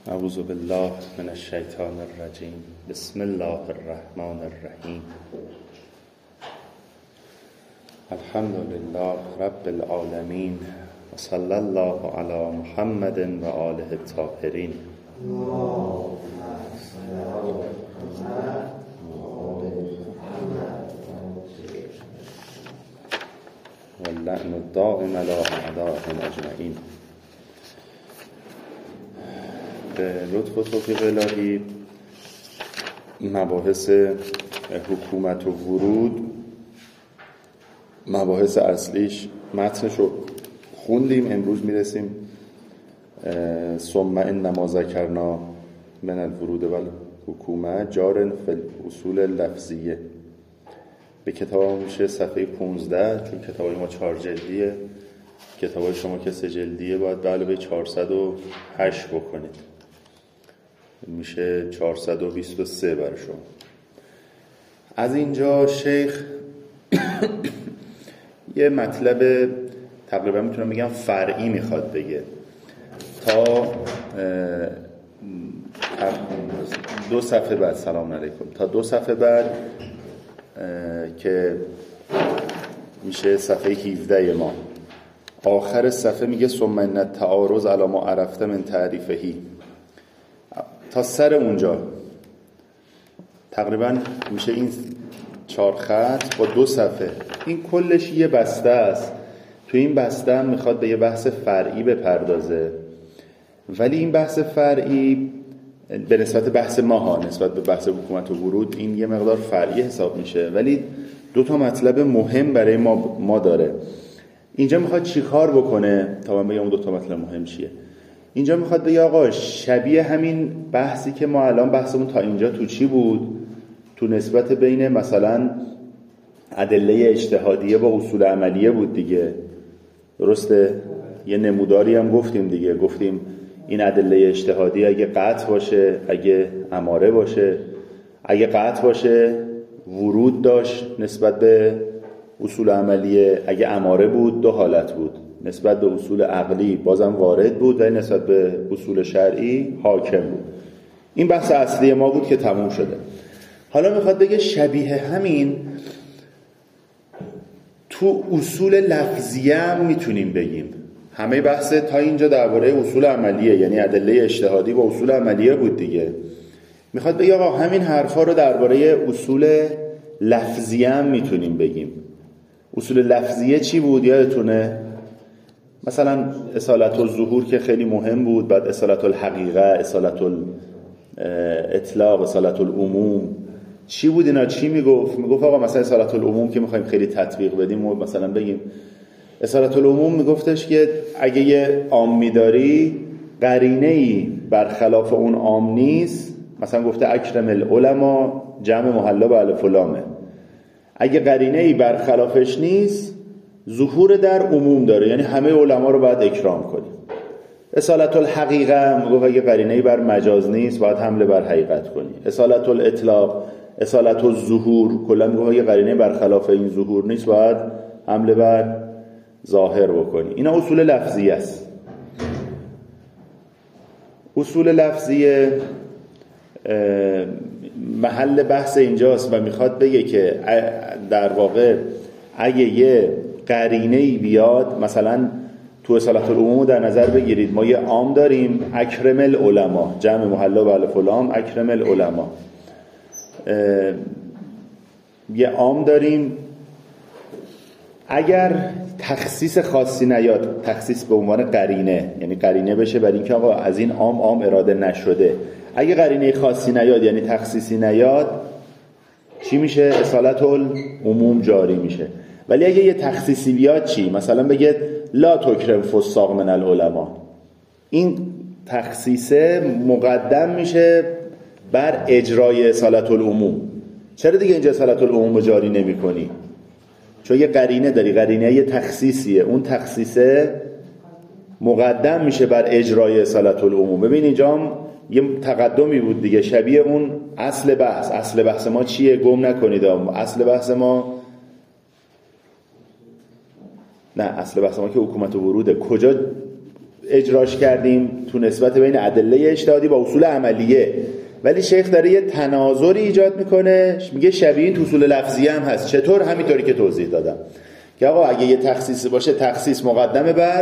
اعوذ بالله من الشیطان الرجیم. بسم الله الرحمن الرحیم. الحمد لله رب العالمین و صلی الله علی محمد و آله الطاهرین. و اللعن الدائم علی اعدائهم اجمعین. به لطف و توفیق الهی مباحث حکومت و ورود، مباحث اصلیش متنش رو خوندیم. امروز میرسیم ثم انما ذکرنا من الورود و الحکومه جار فی الاصول لفظیه. به کتاب میشه صفحه 15، چون کتابای ما 4 جلدیه، کتابای شما که 3 جلدیه باید به علاوه 408 بکنید، میشه 423 برای شما. از اینجا شیخ یه مطلب تقریبا میتونم بگم فرعی میخواد بگه. تا 2 صفحه بعد، سلام علیکم، تا 2 صفحه بعد که میشه صفحه 17 ما، آخر صفحه میگه ثم ان التعارض علی ما عرفته من تعریفهی. تا سر اونجا تقریبا میشه این 4 خط با 2 صفحه. این کلش یه بسته است. تو این بسته هم میخواد به یه بحث فرعی بپردازه، ولی این بحث فرعی به نسبت بحث ما نسبت به بحث حکومت و ورود این یه مقدار فرعی حساب میشه، ولی 2 تا مطلب مهم برای ما داره. اینجا میخواد چی کار بکنه؟ تا من بگم اون 2 تا مطلب مهم چیه. اینجا میخواد بگه آقا شبیه همین بحثی که ما الان بحثمون تا اینجا تو چی بود، تو نسبت بین مثلا ادله اجتهادیه با اصول عملیه بود دیگه، درسته؟ یه نموداری هم گفتیم دیگه، گفتیم این ادله اجتهادی اگه قطع باشه، اگه اماره باشه. اگه قطع باشه ورود داشت نسبت به اصول عملیه، اگه اماره بود 2 حالت بود، نسبت به اصول عقلی بازم وارد بود و نسبت به اصول شرعی حاکم بود. این بحث اصلی ما بود که تموم شده. حالا میخواد بگه شبیه همین تو اصول لفظیه هم میتونیم بگیم. همه بحث تا اینجا درباره اصول عملیه، یعنی ادله اجتهادی با اصول عملیه بود دیگه. میخواد بگه آقا همین حرفا رو درباره اصول لفظیه هم میتونیم بگیم. اصول لفظیه چی بود؟ یادتونه؟ مثلا اصالت الظهور که خیلی مهم بود، بعد اصالت الحقیقه، اصالت الاطلاق، اصالت العموم. چی بود اینا؟ چی میگفت آقا مثلا اصالت العموم که میخوایم خیلی تطبیق بدیم و مثلا بگیم اصالت العموم میگفتش که اگه یه عامی داری قرینه‌ای برخلاف اون عام نیست، مثلا گفته اکرم العلماء جمع محلا به الف و لامه، اگه قرینه‌ای برخلافش نیست ظهور در عموم داره، یعنی همه علما رو باید اکرام کنیم. اصالت الحقیقه میگه اگه قرینه‌ای بر مجاز نیست باید حمله بر حقیقت کنی. اصالت الاطلاق، اصالت الظهور، کلا میگه اگه قرینه‌ای برخلاف این ظهور نیست باید حمله بر ظاهر بکنی. اینا اصول لفظیه است. اصول لفظیه محل بحث اینجاست و میخواد بگه که در واقع اگه یه قرینه‌ای بیاد، مثلا تو اصالت العموم در نظر بگیرید، ما یه عام داریم اکرم العلماء جمع محلا به الف و لام، اکرم العلماء. یه عام داریم، اگر تخصیص خاصی نیاد، تخصیص به عنوان قرینه، یعنی قرینه بشه برای اینکه آقا از این عام اراده نشده، اگه قرینه خاصی نیاد یعنی تخصیصی نیاد، چی میشه؟ اصالت العموم جاری میشه. ولی اگه یه تخصیصی بیاد چی؟ مثلا بگه لا تکرم فساق من العلماء، این تخصیصه مقدم میشه بر اجرای اصالت العموم. چرا دیگه اینجا اصالت العموم رو جاری نمی کنی؟ چون یه قرینه داری، قرینه یه تخصیصیه، اون تخصیصه مقدم میشه بر اجرای اصالت العموم. ببین اینجا هم یه تقدمی بود دیگه، شبیه اون اصل بحث. اصل بحث ما چیه؟ گم نکنید. اصل بحث ما اصل بحث ما که حکومت و وروده. کجا اجراش کردیم تو نسبت بین ادله اجتهادی با اصول عملیه، ولی شیخ داره یه تناظری ایجاد میکنه، میگه شبیه این اصول لفظیه هم هست. چطور؟ همینطوری که توضیح دادم که آقا اگه یه تخصیصی باشه، تخصیص مقدمه بر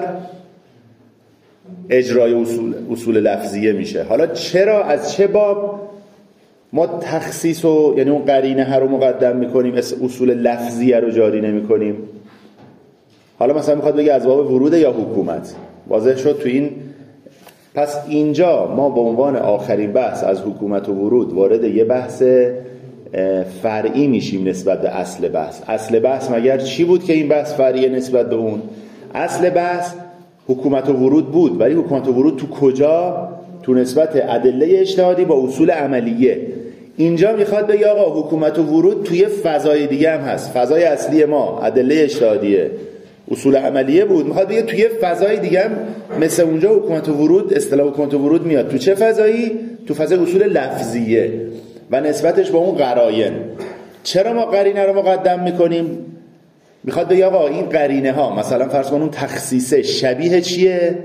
اجرای اصول لفظیه میشه. حالا چرا، از چه باب ما تخصیص رو، یعنی اون قرینه ها رو مقدم میکنیم، اصول لفظیه رو جاری نمیکنیم؟ حالا مثلا میخواد بگه از باب ورود یا حکومت. واضح شد تو این. پس اینجا ما به عنوان آخرین بحث از حکومت و ورود وارد یه بحث فرعی میشیم نسبت به اصل بحث. اصل بحث مگر چی بود که این بحث فرعی نسبت به اون؟ اصل بحث حکومت و ورود بود، ولی حکومت و ورود تو کجا؟ تو نسبت ادله اجتهادی با اصول عملیه. اینجا میخواد بگه آقا حکومت و ورود توی فضای دیگه هم هست. فضای اصلی ما ادله اجتهادیه، اصول عملیه بود، میخواد بگه توی فضای دیگه هم مثل اونجا حکومت و ورود، اصطلاح حکومت و ورود میاد تو چه فضایی؟ تو فضای اصول لفظیه و نسبتش با اون قراین. چرا ما قرینه رو مقدم میکنیم؟ میخواد بگه آقا این قرینه ها، مثلا فرض کن اون تخصیصه شبیه چیه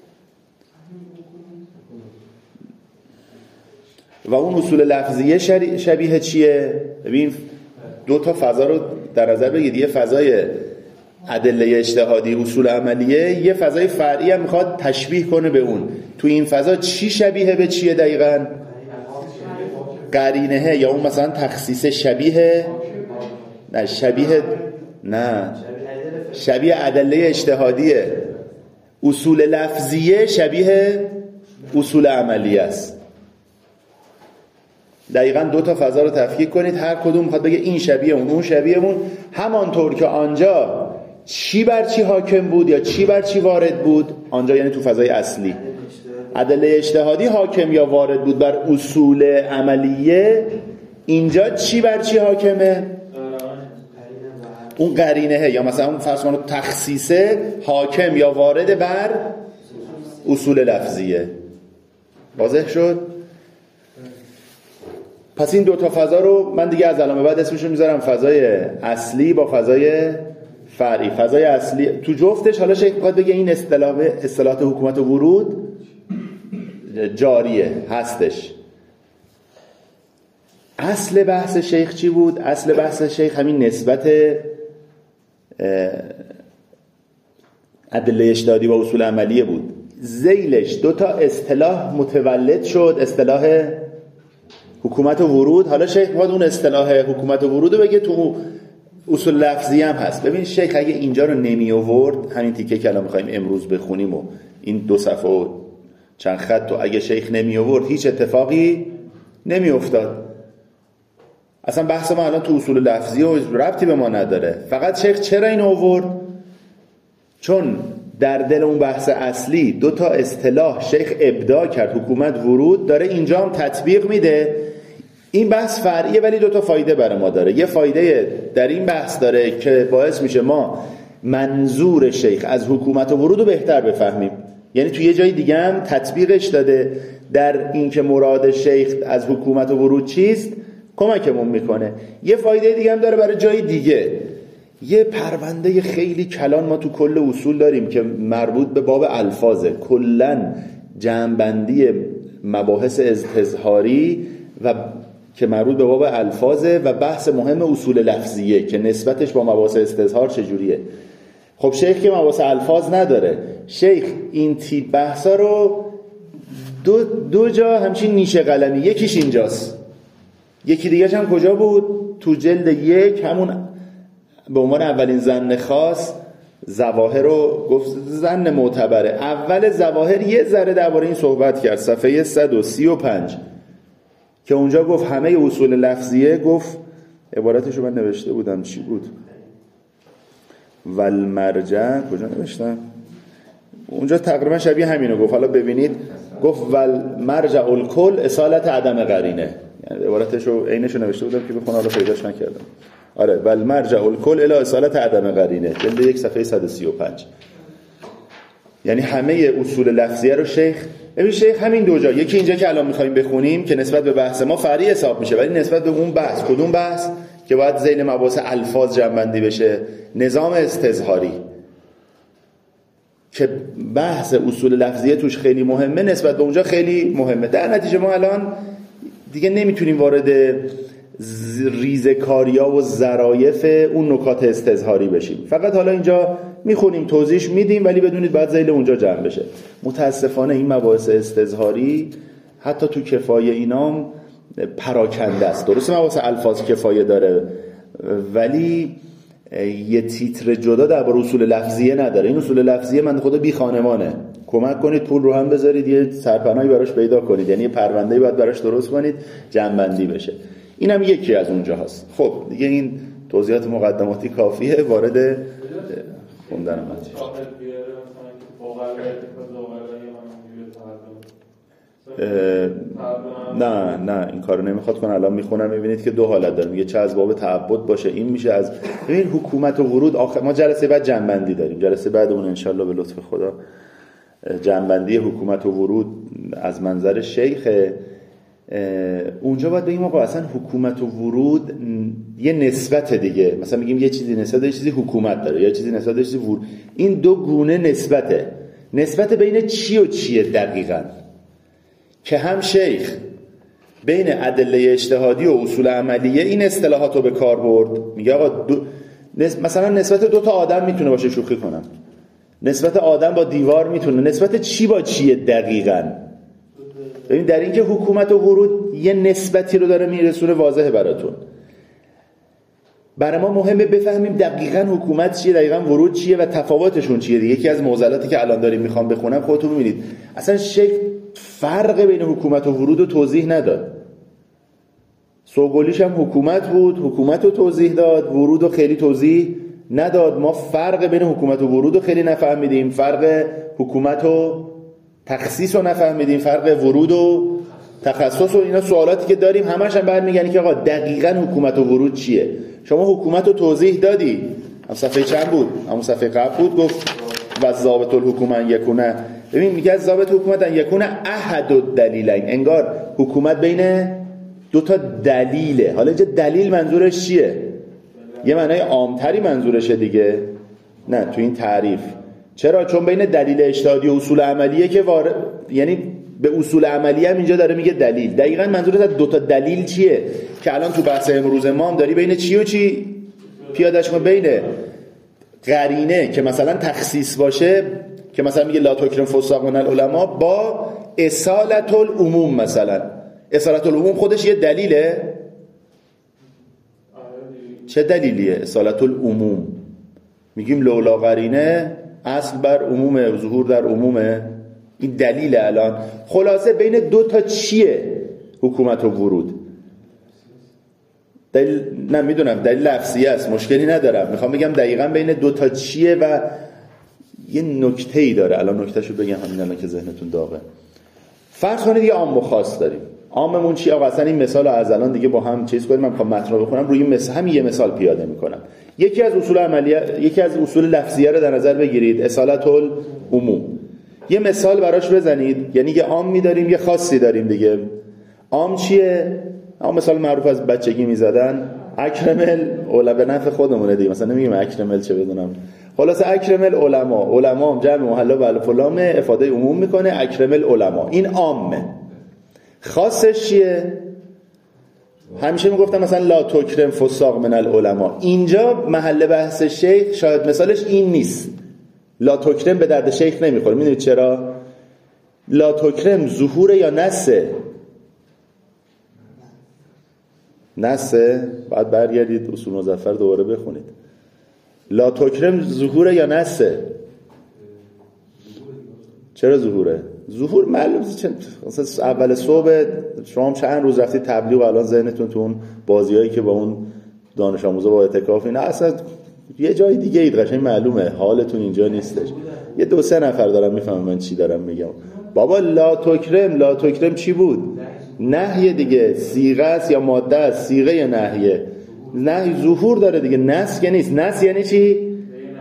و اون اصول لفظیه شبیه چیه. ببین دو تا فضا رو در نظر بگید، یه فضای ادله اجتهادی اصول عملیه، یه فضای فرعی هم میخواد تشبیه کنه به اون. تو این فضا چی شبیه به چیه دقیقاً؟ قرینه، یا اون مثلا تخصیص شبیه شبیه ادله اجتهادیه، اصول لفظیه شبیه اصول عملیه است. دقیقاً دو تا فضا رو تفکیک کنید، هر کدوم میخواد بگه این شبیه اون، اون شبیه اون. همانطور که آنجا چی بر چی حاکم بود یا چی بر چی وارد بود، آنجا یعنی تو فضای اصلی ادله اجتهادی حاکم یا وارد بود بر اصول عملیه، اینجا چی بر چی حاکمه؟ اون قرینه، یا مثلا اون فرض کنید تخصیصه حاکم یا وارد بر اصول لفظیه. واضح شد؟ پس این دو تا فضا رو من دیگه از الان به بعد اسمشو میذارم فضای اصلی با فضای فرعی. فضای اصلی تو جفتش حالا شیخ میخواد بگه این اصطلاحات حکومت و ورود جاریه، هستش. اصل بحث شیخ چی بود؟ اصل بحث شیخ همین نسبت ادله اجتهادی با اصول عملیه بود. ذیلش دو تا اصطلاح متولد شد، اصطلاح حکومت و ورود. حالا شیخ میخواد اون اصطلاح حکومت و ورود رو بگه تو اصول لفظی هم هست. ببین شیخ اگه اینجا رو نمی آورد، همین تیکه که الان میخوایم امروز بخونیم و این دو صفحه و چند خط، و اگه شیخ نمی آورد هیچ اتفاقی نمی افتاد. اصلا بحث ما الان تو اصول لفظی و ربطی به ما نداره. فقط شیخ چرا این آورد؟ چون در دل اون بحث اصلی دو تا اصطلاح شیخ ابداع کرد، حکومت ورود، داره اینجا هم تطبیق میده. این بحث فرعیه ولی دو تا فایده برای ما داره. یه فایده در این بحث داره که باعث میشه ما منظور شیخ از حکومت و ورود رو بهتر بفهمیم، یعنی تو یه جای دیگه هم تطبیقش داده در این که مراد شیخ از حکومت و ورود چیست، کمکمون میکنه. یه فایده دیگه هم داره برای جای دیگه. یه پرونده خیلی کلان ما تو کل اصول داریم که مربوط به باب الفاظه، کلن جمع‌بندی مباحث استظهاری و که مربوط به باب الفاظه و بحث مهم اصول لفظیه که نسبتش با مباحث استظهار چجوریه. خب شیخ که مباحث الفاظ نداره، شیخ این تیپ بحثا رو دو جا همچین نیشه قلمی، یکیش اینجاست، یکی دیگه هم کجا بود؟ تو جلد 1 همون به عنوان اولین ظن خاص ظواهر رو گفت ظن معتبره. اول ظواهر یه ذره درباره این صحبت کرد، صفحه 135 که اونجا گفت همه اصول لفظیه، گفت عبارتشو من نوشته بودم چی بود؟ والمرجع کجا نوشتم؟ اونجا تقریبا شبیه همینو گفت. حالا ببینید گفت والمرجع الکل اصالت عدم قرینه، یعنی عبارتشو عینشو نوشته بودم که بخونم، حالا پیداش نکردم. آره والمرجع الکل الی اصالت عدم قرینه، جلد 1 صفحه 135. یعنی همه اصول لفظیه رو شیخ، ببین شیخ همین دو جا، یکی اینجا که الان می‌خوایم بخونیم که نسبت به بحث ما فرعی حساب میشه، ولی نسبت به اون بحث، کدوم بحث که باید ذیل مباحث الفاظ جمع بندی بشه، نظام استظهاری، که بحث اصول لفظیه توش خیلی مهمه نسبت به اونجا خیلی مهمه. در نتیجه ما الان دیگه نمیتونیم وارد ریزکاریا و ظرایف اون نکات استظهاری بشیم. فقط حالا اینجا میخونیم توضیح میدیم، ولی بدونید بعد ذیل اونجا جمع بشه. متاسفانه این مباحث استظهاری حتی تو کفایه اینام پراکنده است. درسته مباحث الفاظ کفایه داره، ولی یه تیتر جدا درباره اصول لفظیه نداره. این اصول لفظیه من خدا بی خانمانه. کمک کنید پول رو هم بذارید یه سرپناهی براش پیدا کنید، یعنی یه پرونده‌ای باید براش درست کنید جمع‌بندی بشه. اینم یکی از اونجا هست. خب دیگه این توضیحات مقدماتی کافیه، وارد خوندن متن. نه این کارو نمیخواد کنه. الان میخونم میبینید که دو حالت داره. میگه چه از باب تعبد باشه، این میشه از ببین حکومت و ورود. آخر ما جلسه بعد جنبندی داریم، جلسه بعد اون انشالله به لطف خدا جنبندی حکومت و ورود از منظر شیخ. اونجا باید بگیم آقا اصلا حکومت و ورود یه نسبت دیگه، مثلا میگیم یه چیزی نسبت یه چیزی حکومت داره، یه چیزی نسبت یه چیزی ورود. این دو گونه نسبته. نسبت بین چی و چیه دقیقاً؟ که هم شیخ بین ادله اجتهادی و اصول عملیه این اصطلاحات رو به کار برد. میگه آقا مثلا نسبت دو تا آدم میتونه باشه، شوخی کنم، نسبت آدم با دیوار میتونه، نسبت چی با چیه دقیقاً؟ ببین در این که حکومت و ورود یه نسبتی رو داره میرسونه واضحه براتون. برای ما مهمه بفهمیم دقیقاً حکومت چیه، دقیقاً ورود چیه و تفاوتشون چیه. یکی از معضلاتی که الان داریم میخوام بخونم خودتون میبینید اصلا شیخ فرق بین حکومت و ورود رو توضیح نداد. سوگلیش هم حکومت بود، حکومت رو توضیح داد، ورود رو خیلی توضیح نداد. ما فرق بین حکومت و ورود رو خیلی نفهمیدیم، فرق حکومت و تخصیص رو نفهمیدیم، فرق ورود و تخصص و اینا سوالاتی که داریم همش هم برمیگردن که آقا دقیقاً حکومت و ورود چیه. شما حکومت رو توضیح دادی، هم صفحه چند بود؟ همون صفحه قبل بود. گفت و ضابط الحکومت یکونه. ببین میگه از ضابط حکومت یکونه احد الدلیلین، انگار حکومت بین دو تا دلیله. حالا اینجا دلیل منظورش چیه؟ یه معنای عامتری منظورشه دیگه. نه تو این تعریف. چرا؟ چون بین دلیل اجتهادی و اصول عملیه که یعنی به اصول عملیه هم اینجا داره میگه دلیل. دقیقاً منظورت از دو تا دلیل چیه که الان تو بحث امروز ما هم داری بین چی و چی پیادهش کن؟ بین قرینه که مثلا تخصیص باشه که مثلا میگه لا تکرم فساق من العلماء، با اصالت العموم. مثلا اصالت العموم خودش یه دلیله. چه دلیلیه اصالت العموم؟ میگیم لولا قرینه اصل بر عمومه، ظهور در عمومه. این دلیل. الان خلاصه بین دو تا چیه حکومت و ورود؟ دلیل نمیدونم، دلیل لفظیه است، مشکلی ندارم. میخوام بگم دقیقاً بین دو تا چیه و یه نکته‌ای داره. الان نکتهشو بگم همین الان که ذهنتون داغه. فرض کنید یه عام و خاص داریم. عاممون چیه؟ آقا اصلا این مثال رو از الان دیگه با هم چیز کنیم. من میخوام متن رو بخونم، روی مثال همین یه مثال پیاده میکنم. یکی از اصول عملیه، یکی از اصول لفظیه رو در نظر بگیرید، اصالت العموم. یه مثال براش بزنید. یعنی یه عام می‌داریم یه خاصی داریم دیگه. عام چیه؟ عام مثال معروف از بچگی میزدن اکرمل علما، به نفع خودمونه دیگه. مثلا نمیگیم اکرمل چه بدونم، خلاص اکرمل علما. علما هم جمع محلا و الف و لام افاده عموم میکنه. اکرمل علما این عامه. خاصش چیه؟ همیشه میگفتم مثلا لا تکرم فساق من العلماء. اینجا محل بحث شیخ شاید مثالش این نیست. لا تکرم به درد شیخ نمیخوره. میدونید چرا؟ لا تکرم ظهور یا نسه؟ نسه. بعد برگردید اصول مظفر دوباره بخونید. لا تکرم ظهور یا نسه؟ چرا ظهوره؟ ظهور معلومه. مثلا اول صبح شما چند روز رفتید تبلیغ و الان ذهنتون تو اون بازیایی که با اون دانش آموزا با اعتکاف اینا اصلا یه جای دیگه اید، قشنگ معلومه حالتون اینجا نیستش. یه دو سه نفر دارم میفهمم من چی دارم میگم. بابا لا تکرم چی بود؟ نهی دیگه. صیغه است یا ماده است؟ صیغه نهیه. نهی ظهور داره دیگه. نس که نیست. نس یعنی چی؟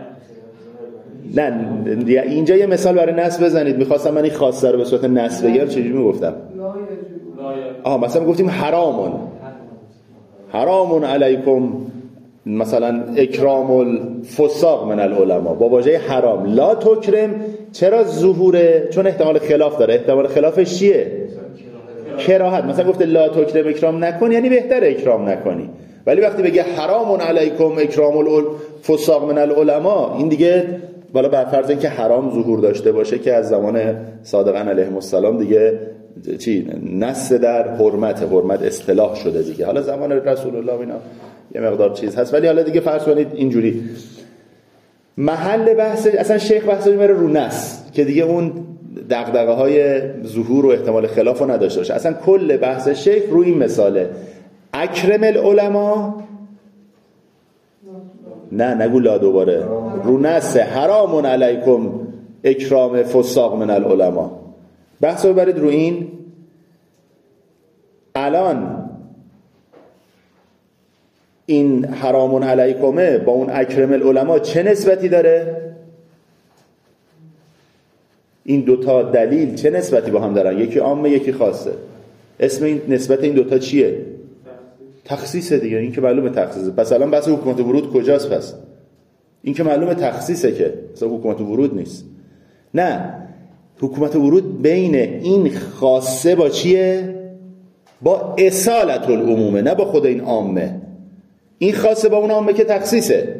نه اینجا یه مثال برای نس بزنید. میخواستم من این خاصه رو به صورت نس بگم. چجوری میگفتم؟ مثلا میگفتیم حرامون علیکم مثلا اکرام الفساق من العلماء با واژه حرام. لا تکرم چرا ظهوره؟ چون احتمال خلاف داره. احتمال خلافش چیه؟ کراهت. مثلا گفته لا تکرم اکرام نکن، یعنی بهتر اکرام نکنی. ولی وقتی بگه حرام علیکم اکرام الفساق من العلماء، این دیگه بالا بر فرض اینکه حرام ظهور داشته باشه که از زمان صادقان علیهم السلام دیگه نص در حرمت اصطلاح شده دیگه. حالا زمان رسول الله اینا یه مقدار چیز هست، ولی حالا دیگه فرض کنید اینجوری محل بحث اصلا شیخ بحث میبره رو نص که دیگه اون دغدغه‌های ظهور و احتمال خلاف رو نداشته باشه. اصلا کل بحث شیخ رو این مثاله: اکرم العلماء، نه نگو لا، دوباره رو نص حرام علیکم اکرام فساق من العلماء. بحث رو ببرید رو این. الان این حرام علیکمه با اون اکرم العلماء چه نسبتی داره؟ این دوتا دلیل چه نسبتی با هم دارن؟ یکی عامه یکی خاصه. اسم این نسبت این دوتا چیه؟ تخصیصه دیگه. این که معلومه تخصیصه. پس الان بحث حکومت ورود کجاست؟ پس این که معلومه تخصیصه، که اصلا حکومت ورود نیست. نه، حکومت ورود بین این خاصه با چیه؟ با اصالت العمومه، نه با خود این عامه. این خاصه با اون عامه که تخصیصه.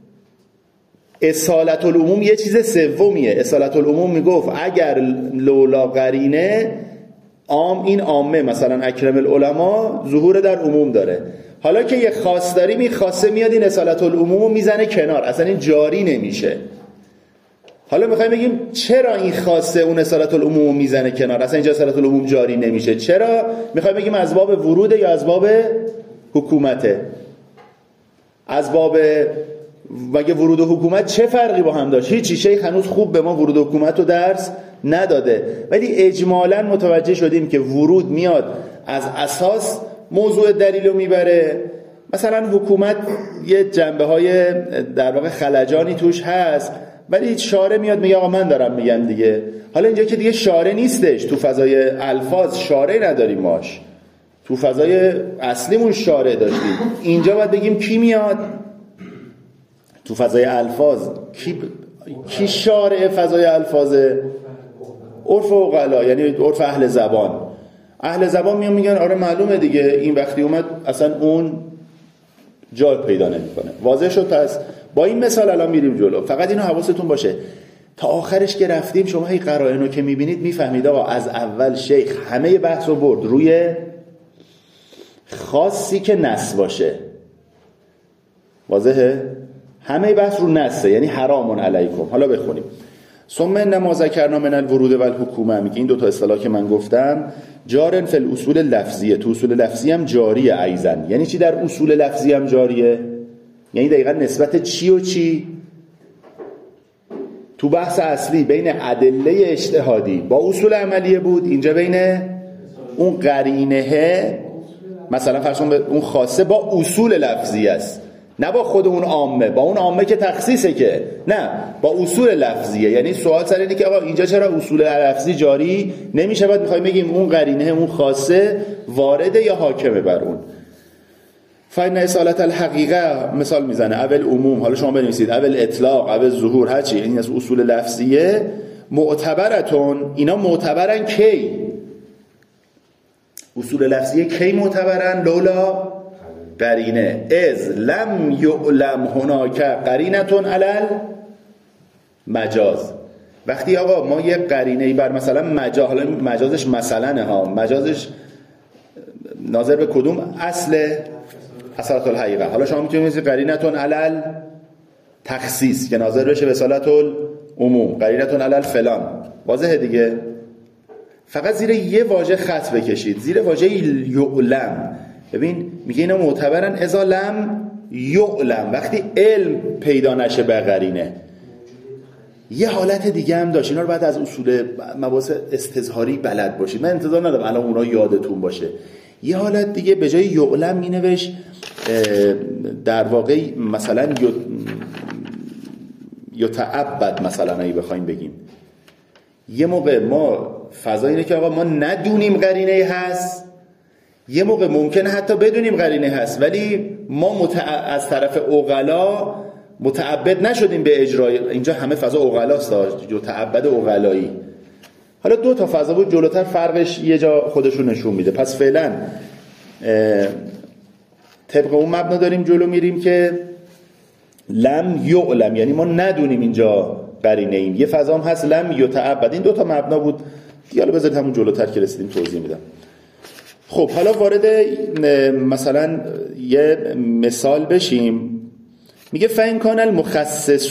اصالت العموم یه چیز سومیه. اصالت العموم میگفت اگر لولا قرینه این عامه مثلا اکرم العلماء ظهور در عموم داره. حالا که یه خاص داریم، این خاصه میاد این اصالت العموم رو میزنه کنار، اصلا این جاری نمیشه. حالا میخوایم بگیم چرا این خاصه اون اصالت العموم رو میزنه کنار، اصلا اینجا اصالت العموم جاری نمیشه. چرا؟ میخوایم بگیم از باب وروده یا از باب حکومته؟ از باب مگه ورود و حکومت چه فرقی با هم داشت؟ هیچی. شیخ هنوز خوب به ما ورود و حکومت رو درس نداده، ولی اجمالاً متوجه شدیم که ورود میاد از اساس موضوع دلیل رو میبره. مثلا حکومت یه جنبه‌های در واقع خلجانی توش هست، ولی شارع میاد میگه آقا من دارم میگم دیگه. حالا اینجا که دیگه شارع نیستش، تو فضای الفاظ شارع نداریم ماش، تو فضای اصلیمون شارع داشتیم. اینجا باید بگیم کی میاد تو فضای الفاظ، کی شارع فضای الفاظه؟ عرف عقلا، یعنی عرف اهل زبان. اهل زبان میگن آره معلومه دیگه، این وقتی اومد اصلا اون جای پیدا نمیکنه. واضح شد؟ پس با این مثال الان میریم جلو. فقط اینو حواستون باشه تا آخرش که رفتیم شما هی قرائنو که میبینید میفهمید آقا از اول شیخ همه بحث رو برد روی خاصی که نص باشه. واضحه؟ همه بحث رو نصه، یعنی حرام علیکم. حالا بخونیم. ثم انما ذکرنا من الورود و الحکومه، میگه این دو تا اصطلاح که من گفتم جارن فی الاصول لفظیه، تو اصول لفظی هم جاریه ایزن. یعنی چی در اصول لفظی هم جاریه؟ یعنی دقیقا نسبت چی و چی؟ تو بحث اصلی بین ادله اجتهادی با اصول عملیه بود، اینجا بین اون قرینه مثلا فرض کن اون خاصه با اصول لفظی است، نه با خود اون عامه. با اون عامه که تخصیصه که نه، با اصول لفظیه. یعنی سوال سر اینه که آقا اینجا چرا اصول لفظی جاری نمیشه؟ بعد میخوایم بگیم اون قرینه اون خاصه وارده یا حاکمه بر اون. فإن اصالت الحقیقه مثال میزنه اول عموم، حالا شما بنویسید اول اطلاق اول ظهور هرچی، این از اصول لفظیه معتبرتون. اینا معتبرن کی؟ اصول لفظیه کی معتبرن؟ لولا قرینه، از لم یعلم هناک قرینتون علل مجاز. وقتی آقا ما یه قرینه‌ای بر مثلا مجاز، حالا مجازش مثلا ها، مجازش ناظر به کدوم اصل؟ اصالت الحقیقه. حالا شما میتونید بگید قرینتون علل تخصیص که ناظر بشه به اصالت العموم، قرینتون علل فلان. واضحه دیگه؟ فقط زیر یه واژه خط بکشید، زیر واژه یعلم. ببین میگه اینا معتبرن اذا لم یعلم، وقتی علم پیدا نشه به قرینه. یه حالت دیگه هم داشت، اینا رو بعد از اصول مباحث استظهاری بلد باشید. من انتظار ندارم الان اونا یادتون باشه. یه حالت دیگه به جای یعلم مینوشت در واقع مثلا یتعبد، مثلا اگه بخوایم بگیم یه موقع ما فضا اینه که آقا ما ندونیم قرینه هست، یه موقع ممکنه حتی بدونیم قرینه هست، ولی ما از طرف عقلا متعبد نشدیم به اجرای. اینجا همه فضا عقلاست، متعبد عقلایی. حالا دو تا فضا بود جلوتر فرقش یه جا خودشون نشون میده. پس فعلا طبق اون مبنا داریم جلو میریم که لم یعلم، یعنی ما ندونیم اینجا قرینه ایم. یه فضا هم هست لم یتعبد. این دو تا مبنا بود. حالا بذارید همون جلوتر که رسیدیم توضیح میدم. خب حالا وارد مثلا یه مثال بشیم. میگه فإن کان المخصص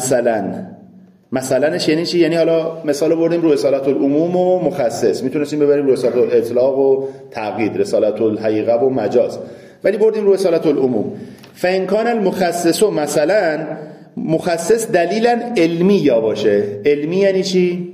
مثلنش یعنی چی؟ یعنی حالا مثال بردیم رو رسالت العموم و مخصص، میتونستیم ببریم رو رسالت الاطلاق و تقیید، رسالت الحقیقه و مجاز، ولی بردیم رو رسالت العموم. فإن کان المخصص مثلا، مخصص دلیلا علمی یا باشه. علمی یعنی چی؟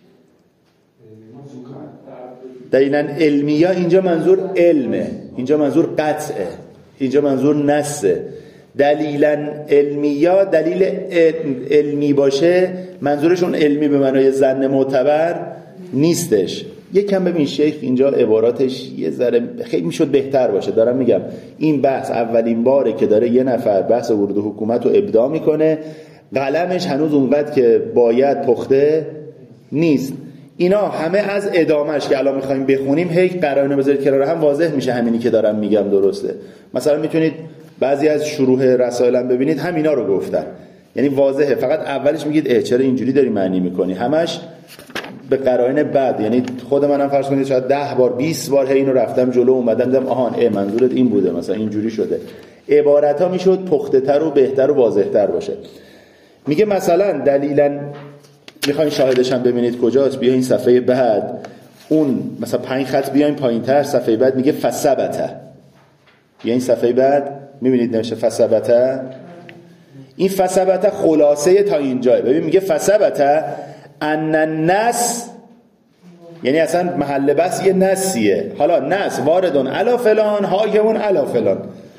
دلیلا علمی یا اینجا منظور علمه، اینجا منظور قطعه، اینجا منظور نسه. دلیلا علمی یا دلیل علمی باشه، منظورشون علمی به معنای ظن معتبر نیستش. یکم ببین شیخ اینجا عباراتش یه ذره خیلی میشد بهتر باشه. دارم میگم این بحث اولین باره که داره یه نفر بحث ورود حکومت رو ابداع میکنه، قلمش هنوز اونقدر که باید پخته نیست. اینا همه از ادامهش که الان میخوایم بخونیم هی قرائن بذارید کنار هم، واضح میشه همینی که دارم میگم درسته. مثلا میتونید بعضی از شروح رسائلم ببینید همینا رو گفتن، یعنی واضحه. فقط اولش میگید چرا اینجوری داری معنی میکنی، همش به قرائن بعد. یعنی خود منم فرض کنید شاید 10 بار 20 بار هی اینو رفتم جلو اومدم دیدم آهان منظورت این بوده، مثلا اینجوری شده. عبارت‌ها میشد پخته‌تر و بهتر و واضح‌تر باشه. میگه مثلا دلیلا، میخواین شاهدش هم ببینید کجاست، بیا این صفحه بعد، اون مثلا 5 خط بیاین پایین‌تر، صفحه بعد میگه فثبت. بیا این صفحه بعد میبینید نوشته فثبت. این فثبت خلاصه تا اینجا. ببین میگه فثبت ان النص، یعنی اصلا محل بحث یه نصیه. حالا نص واردون علی فلان حاکمون علی فلان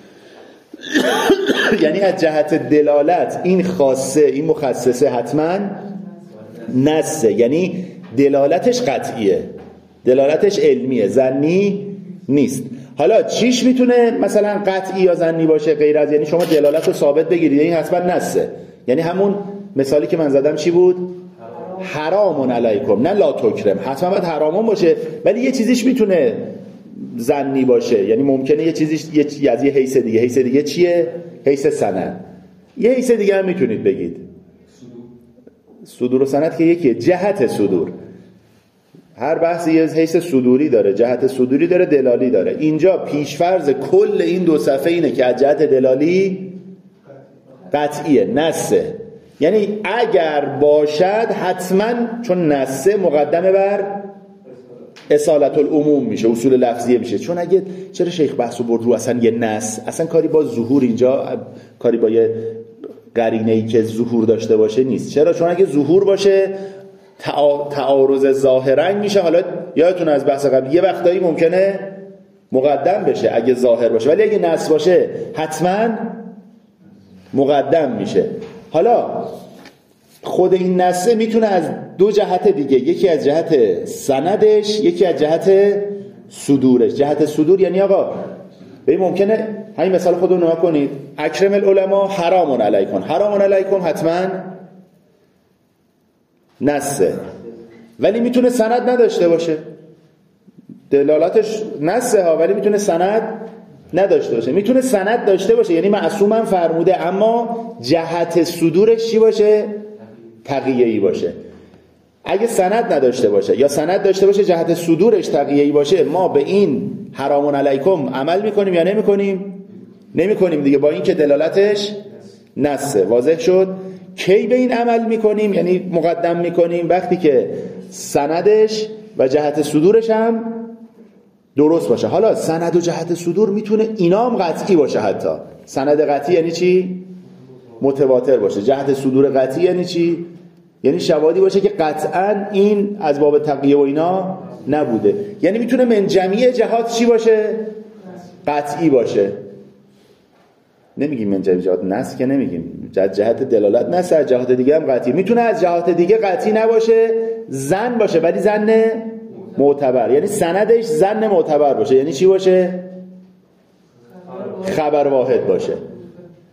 یعنی از جهت دلالت این خاصه، این مخصصه حتما نصه، یعنی دلالتش قطعیه، دلالتش علمیه، ظنی نیست. حالا چیش میتونه مثلا قطعی یا ظنی باشه غیر از، یعنی شما دلالت رو ثابت بگیرید این حتما نصه. یعنی همون مثالی که من زدم چی بود؟ حرامون علیکم، نه لا تکرم. حتما باید حرامون باشه، ولی یه چیزیش میتونه ظنی باشه، یعنی ممکنه یه چیزیش از یه حیث دیگه. حیث دیگه چیه؟ حیث سند. یه حیث دیگه هم میتونید بگید صدور و سند که یکیه، جهت صدور. هر بحثی یه حیث صدوری داره، جهت صدوری داره، دلالی داره. اینجا پیشفرض کل این دو صفحه اینه که از جهت دلالی قطعیه، نصه. یعنی اگر باشد حتما، چون نصه مقدمه بر اصالت العموم میشه، اصول لفظیه میشه. چون اگه چرا شیخ بحثو برد رو اصلا یه نص، اصلا کاری با ظهور اینجا، کاری با یه قرینه‌ای که ظهور داشته باشه نیست. چرا؟ چون اگه ظهور باشه تعارض ظاهرا میشه. حالا یادتون از بحث قبل یه وقتایی ممکنه مقدم بشه اگه ظاهر باشه، ولی اگه نص باشه حتما مقدم میشه. حالا خود این نصه میتونه از دو جهت دیگه، یکی از جهت سندش، یکی از جهت صدورش. جهت صدور یعنی آقا ببین ممکنه همین مثال خودتون نگاه کنید، اکرم العلماء حرامون علیکم، حرامون علیکم حتما نصه، ولی میتونه سند نداشته باشه. دلالتش نصه ها، ولی میتونه سند نداشته باشه. میتونه سند داشته باشه، یعنی معصومم فرموده، اما جهت صدورش چی باشه؟ تقیه‌ای باشه. اگه سند نداشته باشه یا سند داشته باشه جهت صدورش تقیه‌ای باشه، ما به این حرامون علیکم عمل میکنیم یا نمیکنیم؟ نمیکنیم دیگه، با این که دلالتش نصه. واضح شد؟ کی به این عمل میکنیم؟ یعنی مقدم میکنیم وقتی که سندش و جهت صدورش هم درست باشه. حالا سند و جهت صدور میتونه اینا هم قطعی باشه. حتی سند قطعی یعنی چی؟ متواتر باشه. جهت صدور قطعی یعنی چی؟ یعنی شواهدی باشه که قطعا این از باب تقیه و اینا نبوده. یعنی میتونه من جمیع جهات چی باشه؟ قطعی باشه. نمیگیم من جمیع جهات نص که نمیگیم، جهت دلالت نص، از جهات دیگه هم قطعی. میتونه از جهات دیگه قطعی نباشه، ظن باشه، ولی ظن معتبر. یعنی سندش ظن معتبر باشه. یعنی چی باشه؟ خبر واحد باشه.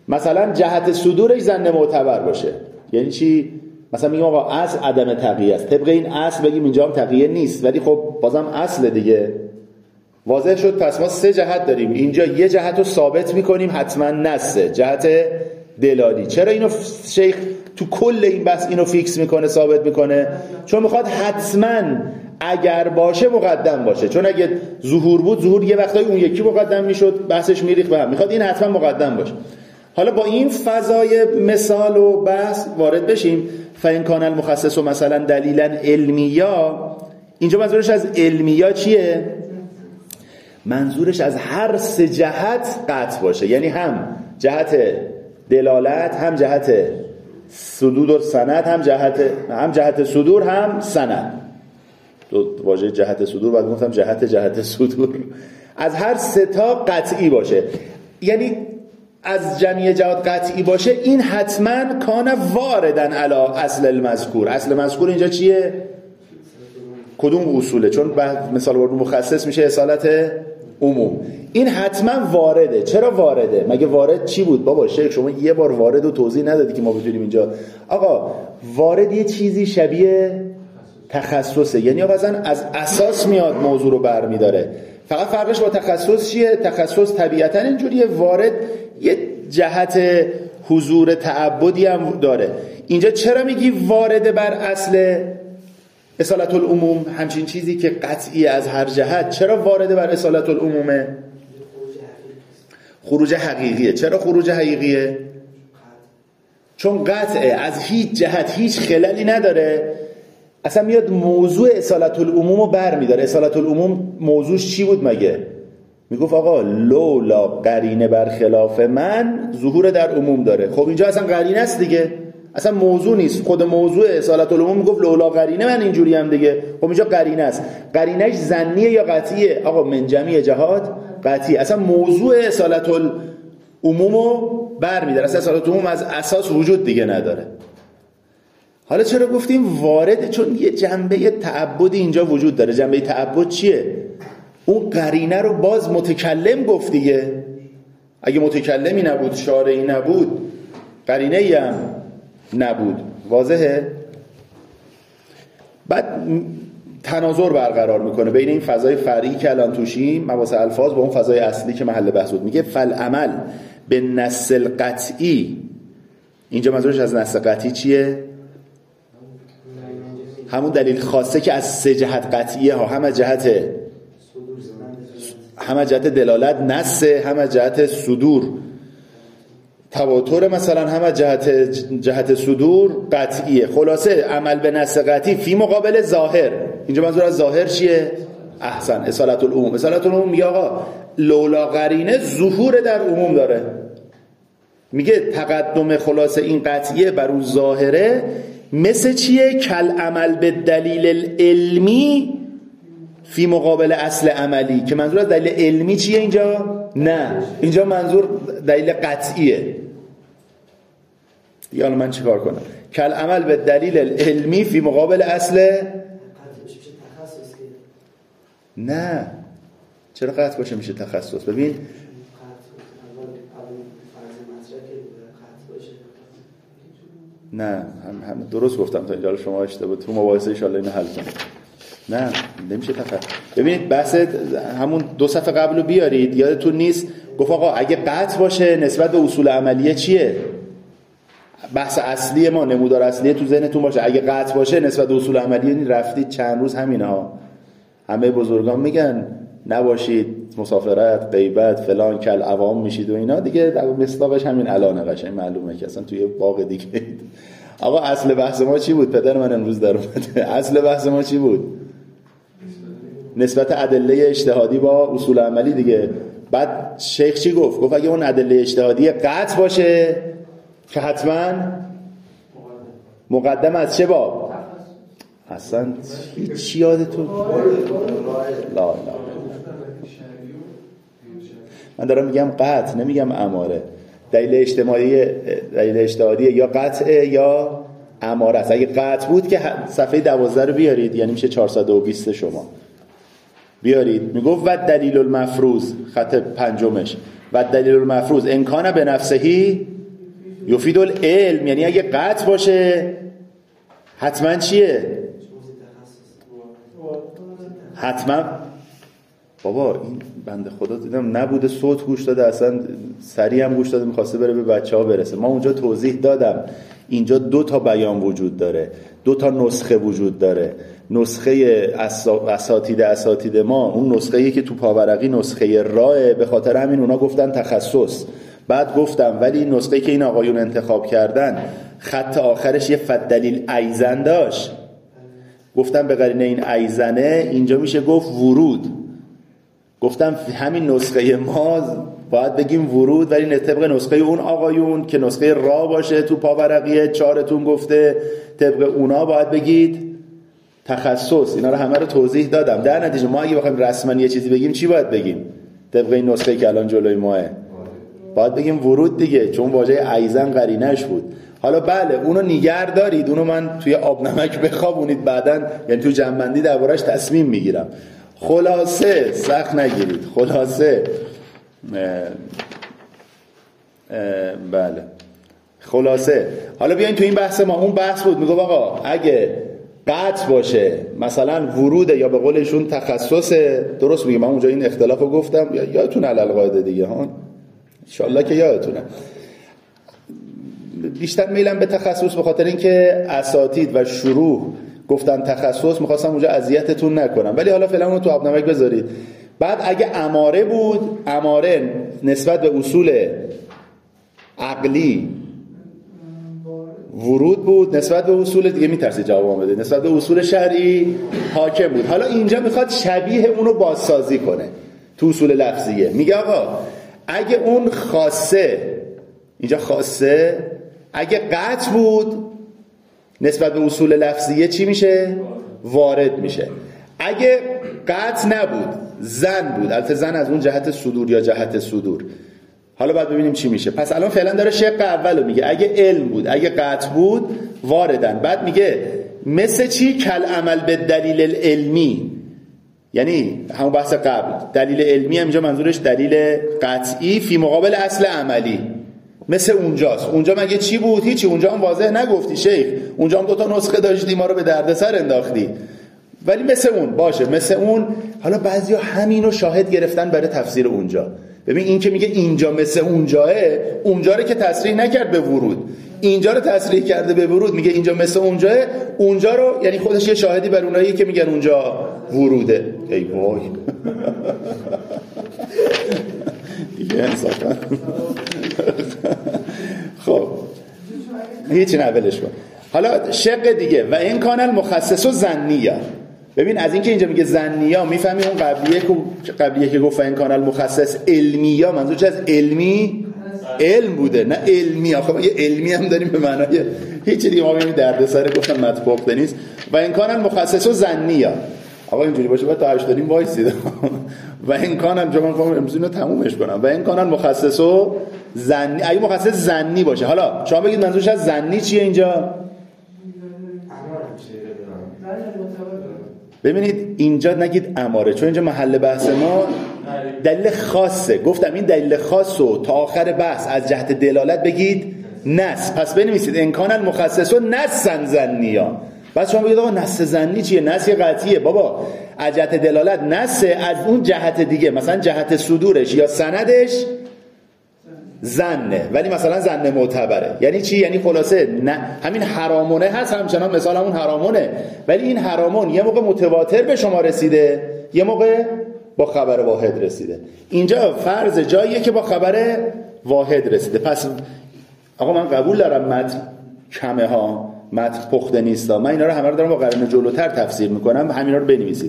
مثلا جهت صدورش ظن معتبر باشه. یعنی چی؟ مثلا میگیم آقا اصل عدم تقیه است، طبق این اصل بگیم اینجا هم تقیه نیست، ولی خب بازم اصل دیگه. واضح شد؟ پس ما 3 جهت داریم. اینجا یه جهت رو ثابت میکنیم حتما نسه، جهت دلالی. چرا اینو شیخ تو کل این بحث اینو فیکس میکنه، ثابت میکنه؟ چون میخواد حتما اگر باشه مقدم باشه. چون اگه ظهور بود، ظهور یه وقتایی اون یکی مقدم میشد، بحثش میریخت به هم. میخواد این حتما مقدم باشه. حالا با این فضای مثال و بحث وارد بشیم. فإن کان المخصص مثلا دلیلا علمیا، اینجا منظورش از علمیا چیه؟ منظورش از هر 3 جهت قطع باشه. یعنی هم جهت دلالت، هم جهت صدور و سند، هم جهت صدور، هم سند. دو واژه جهت صدور بعد گفتم جهت صدور. از هر 3 تا قطعی باشه. یعنی از جمعی جهات قطعی باشه، این حتما کان واردن علی اصل المذکور. اصل مذکور اینجا چیه؟ کدوم اصوله؟ چون مثال وارد مخصص میشه اصالت عموم. این حتما وارده. چرا وارده؟ مگه وارد چی بود؟ بابا شیخ شما یه بار وارد رو توضیح ندادی که ما بتونیم اینجا. آقا وارد یه چیزی شبیه تخصصه. یعنی آقا از اساس میاد موضوع رو برمیداره. فقط فرقش با تخصص چیه؟ تخصص طبیعتا اینجوریه، وارد یه جهت حضور تعبدی هم داره. اینجا چرا میگی وارده بر اصل اصالت العموم؟ همچین چیزی که قطعی از هر جهت، چرا وارده بر اصالت العمومه؟ خروج حقیقیه. چرا خروج حقیقیه؟ چون قطعه، از هیچ جهت هیچ خللی نداره، اصلا میاد موضوع اصالت العموم رو بر میداره. اصالت العموم موضوعش چی بود مگه؟ میگفت آقا لولا قرینه برخلاف من ظهور در عموم داره. خب اینجا اصلا قرینه است دیگه، اصلا موضوع نیست. خود موضوع اصالت العموم میگفت لولا قرینه من اینجوری هم دیگه. خب اینجا قرینه است. قرینهش ظنیه یا قطعیه؟ آقا من جمعی جهات قطعی. اصلا موضوع اصالت العموم رو بر میداره. اصلا اصالت العموم از اساس وجود دیگه نداره. حالا چرا گفتیم وارد؟ چون یه جنبه تعبدی اینجا وجود داره. جنبه تعبد چیه؟ اون قرینه رو باز متکلم گفت دیگه. اگه متکلمی نبود، شارعی نبود، قرینه‌ای هم نبود. واضحه؟ بعد تناظر برقرار میکنه بین این فضای فرعی که الان توشیم، مباحث الفاظ، با اون فضای اصلی که محل بحث بود. میگه فالعمل به نص القطعی. اینجا منظورش از نص قطعی چیه؟ همون دلیل خاصه که از 3 جهت قطعیه ها. هم از جهت دلالت نصه، هم از جهت صدور تواتر، مثلا هم از جهت صدور قطعیه. خلاصه عمل به نص قطعی فی مقابل ظاهر. اینجا منظور از ظاهر چیه؟ احسن، اصالت العموم. اصالت العموم میگه آقا لولا قرینه ظهور در عموم داره. میگه تقدم خلاصه این قطعیه بر اون ظاهره مثل چیه؟ کل عمل به دلیل العلمی فی مقابل اصل عملی. که منظور از دلیل علمی چیه اینجا؟ نه، اینجا منظور دلیل قطعیه. یا من چیکار کنم؟ کل عمل به دلیل علمی فی مقابل اصل. نه، چرا قطع باشه میشه تخصص؟ ببین نه، هم درست گفتم تا اینجا، شما اشتباه تو مباحثه ان شاءالله اینو حل کنید. نه نمیشه تفکر. ببینید بحث همون 2 صفحه قبلو بیارید، یادتون نیست گفت آقا اگه قطع باشه نسبت به اصول عملیه چیه؟ بحث اصلی ما، نمودار اصلی تو ذهنتون باشه. اگه قطع باشه نسبت به اصول عملیه رفتید چند روز همینه ها. همه بزرگان میگن نباشید مسافرت، غیبت، فلان، کل عوام میشید و اینا دیگه. مصداقش همین الان قشنگ معلومه که اصلا توی باغ دیگه. آقا اصل بحث ما چی بود؟ پدر من امروز در اومده. اصل بحث ما چی بود؟ نسبت ادله اجتهادی با اصول عملی دیگه. بعد شیخ چی گفت؟ گفت اگه اون ادله اجتهادی قطع باشه که حتما مقدم از چه باب؟ اصلا هیچ یادتون؟ لا. من دارم میگم قطع، نمیگم اماره. دلیل اجتهادی یا قطعه یا اماره است. اگه قطع بود که صفحه 12 رو بیارید، یعنی میشه 420 شما بیارید. میگفت و دلیل المفروض، خط 5 و دلیل المفروض ان کان به نفسهی یفید العلم یعنی اگه قطع باشه حتما چیه؟ حتما. بابا این بنده خدا دیدم نبوده صوت گوش داده، اصلا سریع هم گوش داده، میخواسته بره به بچه ها برسه. ما اونجا توضیح دادم اینجا 2 تا بیان وجود داره، 2 تا نسخه وجود داره. نسخه اساتید ما، اون نسخه‌ای که تو پاورقی نسخه راه، به خاطر همین اونا گفتن تخصص. بعد گفتم ولی این نسخه‌ای که این آقایون انتخاب کردن خط آخرش یه فدلیل ایزن داشت. گفتم به قرینه این ایزنه اینجا میشه گفت ورود. گفتم همین نسخه ما باید بگیم ورود، ولی طبق نسخه اون آقایون که نسخه را باشه تو پاورقیه 4تون گفته، طبق اونا باید بگید تخصص. اینا رو همه رو توضیح دادم. در نتیجه ما اگه بخوایم رسما یه چیزی بگیم چی باید بگیم؟ طبق این نسخه که الان جلوی ماه باید بگیم ورود دیگه، چون واژه ایزن قرینش بود. حالا بله اونو نگه دارید، اونو من توی آب نمک بخوابونید، بعدن یعنی تو جنبندی دربارش تصمیم میگیرم. خلاصه سخت نگیرید. خلاصه بله خلاصه حالا بیاین تو این بحث ما. اون بحث بود میگه آقا اگه قطع باشه مثلا وروده یا به قولشون تخصصه، درست میگم من اونجا این اختلافو گفتم، یادتون علل قاعده دیگه ها، انشالله که یادتونه. بیشتر میلم به تخصص به خاطر اینکه اساتید و شروح گفتن تخصص، میخواستم اونجا اذیتتون نکنم، ولی حالا فعلا اونو تو آب نمک بذارید. بعد اگه اماره بود، اماره نسبت به اصول عقلی ورود بود، نسبت به اصول دیگه میترسید جواب بده، نسبت به اصول شرعی حاکم بود. حالا اینجا میخواد شبیه اونو بازسازی کنه تو اصول لفظیه. میگه آقا اگه اون خاصه، اینجا خاصه اگه قطع بود نسبت به اصول لفظیه چی میشه؟ وارد میشه. اگه قطع نبود، زن بود، البته زن از اون جهت صدور یا جهت صدور، حالا باید ببینیم چی میشه. پس الان فعلا داره شق اولو میگه، اگه علم بود، اگه قطع بود واردن. بعد میگه مثل چی؟ کل عمل به دلیل العلمی، یعنی همون بحث قبل. دلیل علمی هم اینجا منظورش دلیل قطعی فی مقابل اصل عملی، مثل اونجاست. اونجا مگه چی بود؟ هیچی. اونجا هم واضح نگفتی شیخ، اونجا هم 2 تا نسخه داشتی ما رو به دردسر انداختی، ولی مثل اون باشه، مثل اون. حالا بعضیا همینو شاهد گرفتن برای تفسیر اونجا. ببین این که میگه اینجا مثل اونجاه، اونجا رو که تصریح نکرد به ورود، اینجا رو تصریح کرده به ورود. میگه اینجا مثل اونجاه، اونجا رو یعنی خودش یه شاهدی بر اونایی که میگن اونجا وروده. ای وای دیگه انصافا. خب هیچی نولش کن. حالا شق دیگه و این کانال مخصص و ظنیه. ببین از این که اینجا میگه ظنیه میفهمی اون قبلیه که گفت این کانال مخصص علمیه، منظور چه از علمی؟ علم بوده نه علمی. آخه یه علمی هم داریم به معنای هیچی دیگه، ما ببینید دردسر گفتم مطبوع نیست. و این کانال مخصص و ظنیه. آقا اینجوری باشه بعد تا 8 داریم وایسید. و این کانال جو من فهمیدم امروز اینو تمومش کنم. و این کانال مخصص و ظنی، اگه مخصص ظنی باشه، حالا شما بگید منظورش از ظنی چیه اینجا؟ ببینید اینجا نگید اماره، چون اینجا محل بحث ما دلیل خاصه. گفتم این دلیل خاصو تا آخر بحث از جهت دلالت بگید نص. پس بنویسید امکان المخصص و نصا ظنیا. بعد شما بگید آقا نص ظنی چیه؟ نص قطعیه. بابا از جهت دلالت نص، از اون جهت دیگه مثلا جهت صدورش یا سندش زنه، ولی مثلا زن معتبره. یعنی چی؟ یعنی خلاصه نه همین حرامونه هست، همچنان مثال همون حرامونه، ولی این حرامون یه موقع متواتر به شما رسیده، یه موقع با خبر واحد رسیده. اینجا فرض جاییه که با خبر واحد رسیده. پس آقا من قبول دارم متن کمه ها، متن پخته نیست ها، من اینا رو همه رو دارم با قرینه جلوتر تفسیر میکنم، همینا رو بنویسید.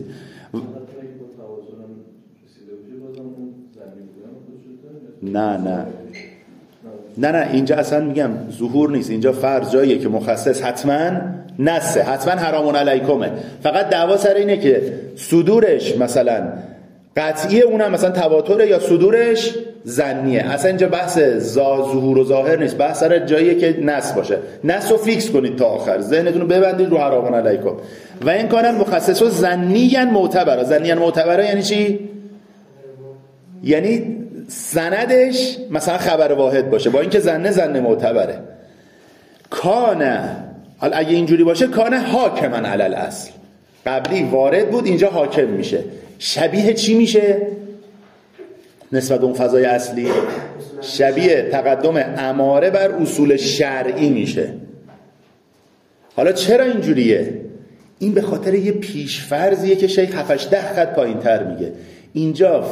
نه اینجا اصلا میگم ظهور نیست، اینجا فرض جاییه که مخصص حتما نسه، حتما حرامون علیکمه. فقط دعوا سر اینه که صدورش مثلا قطعیه، اونم مثلا تواتره یا صدورش ظنیه. اصلا اینجا بحث ظهور و ظاهر نیست، بحث سر جاییه که نس باشه. نس رو فیکس کنید تا آخر، ذهنتون رو ببندید رو حرامون علیکم. و این کانال مخصص و ظنیاً معتبره. ظنیاً معتبره یعنی چی؟ یعنی سندش مثلا خبر واحد باشه، با اینکه زن معتبره. کانه، حالا اگه اینجوری باشه کانه حاکما علی الاصل، قبلی وارد بود اینجا حاکم میشه. شبیه چی میشه نسبت به اون فضای اصلی؟ شبیه تقدم اماره بر اصول شرعی میشه. حالا چرا اینجوریه؟ این به خاطر یه پیشفرضیه که شیخ 7-8 خط پایین تر میگه. اینجا